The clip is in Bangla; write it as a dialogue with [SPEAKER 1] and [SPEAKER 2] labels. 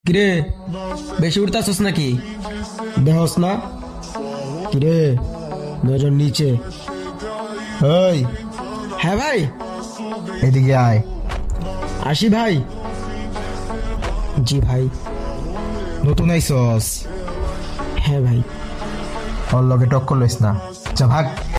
[SPEAKER 1] কিরে, বেশি উঠতাছস নাকি? দেহস না? কিরে, নজর নিচে।
[SPEAKER 2] ওই,
[SPEAKER 1] হ্যাঁ ভাই।
[SPEAKER 2] এদিকে আয়।
[SPEAKER 1] আসি ভাই। জি ভাই।
[SPEAKER 2] নতুন আইসস?
[SPEAKER 1] হ্যাঁ ভাই।
[SPEAKER 2] ওর লগে টক্কর লইস না, যা ভাগ।